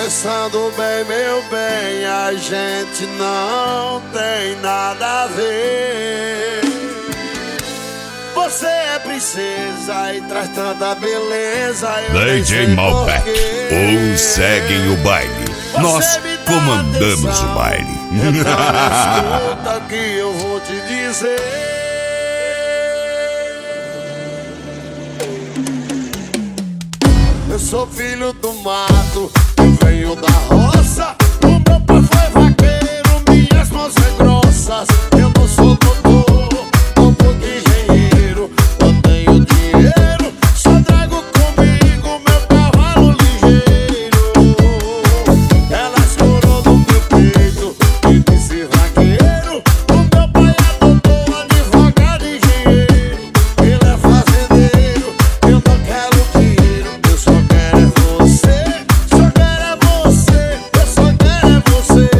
Pensando bem, meu bem, a gente não tem nada a ver. Você é princesa e traz tanta beleza. DJ Malbec, ou seguem o baile. Nós comandamos o baile. Então escuta que eu vou te dizer. Eu sou filho do mato, eu venho da roça. O meu pai foi vaqueiro, minhas mãos são grossas. Eu não sou doutor, não sou engenheiro. Eu tenho dinheiro, só trago comigo meu cavalo ligeiro. Ela escorou no meu peito e disse vaqueiro. O meu pai é doutor, advogado e engenheiro. Ele é fazendeiro, eu não quero dinheiro. Eu só quero é você, só quero é você, eu só quero é você.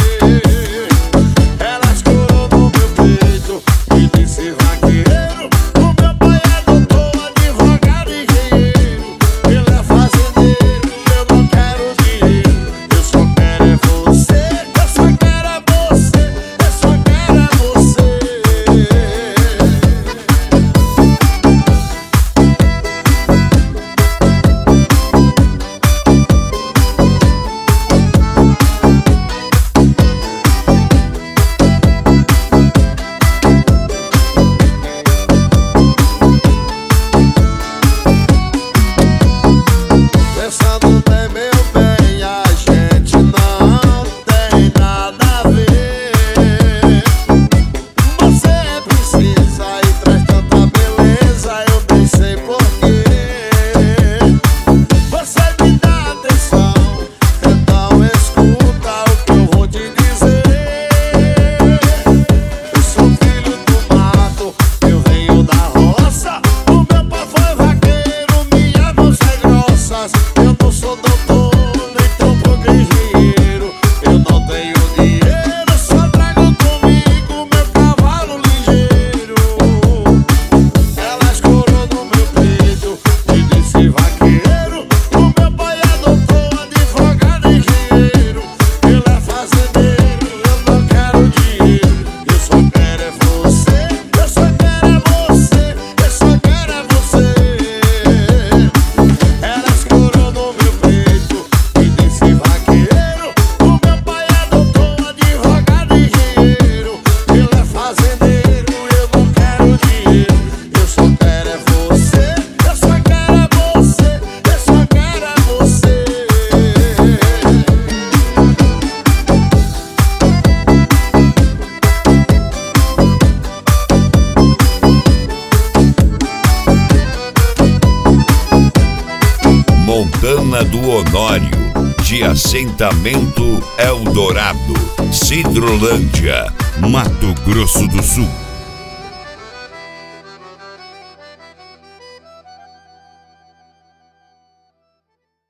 Ela escorou no meu peito e disse vaqueiro. O meu pai é doutor, advogado e engenheiro. Ele é fazendeiro, eu não quero dinheiro. Eu só quero é você, eu só quero é você, eu só quero é você. Pensando bem, meu bem, a gente não tem nada a ver. Você é princesa e traz tanta beleza, eu nem sei porquê. Você me dá atenção, então escuta o que eu vou te dizer. Eu sou filho do mato, eu venho da roça. O meu pai foi vaqueiro, minhas mãos são grossas. Eu não sou doutor, nem tampouco engenheiro. Eu não tenho dinheiro, só trago comigo meu cavalo ligeiro. Ela escorou no meu peito e disse vaqueiro. O meu pai é doutor, advogado e engenheiro. Ele é fazendeiro, eu não quero dinheiro. Eu só quero é você, eu só quero é você, eu só quero é você. Ela escorou no meu peito e disse vaqueiro. O meu pai é doutor, advogado e engenheiro. Ele é fazendeiro, eu não quero dinheiro. Eu só quero é você, eu só quero é você, eu só quero é você. Montana do Honório, de assentamento Eldorado, Cidrolândia, Mato Grosso do Sul.